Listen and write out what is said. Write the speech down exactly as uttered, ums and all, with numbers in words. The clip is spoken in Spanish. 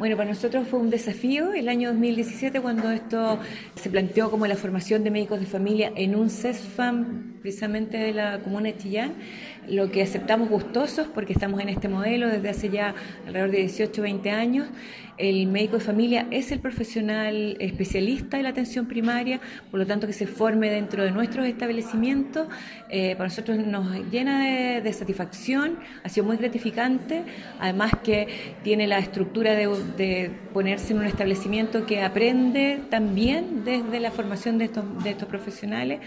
Bueno, para nosotros fue un desafío el año dos mil diecisiete cuando esto se planteó como la formación de médicos de familia en un CESFAM precisamente de la comuna de Chillán, lo que aceptamos gustosos porque estamos en este modelo desde hace ya alrededor de dieciocho o veinte años. El médico de familia es el profesional especialista de la atención primaria, por lo tanto que se forme dentro de nuestros establecimientos, eh, para nosotros nos llena de, de satisfacción, ha sido muy gratificante, además que tiene la estructura de, de ponerse en un establecimiento que aprende también desde la formación de estos, de estos profesionales.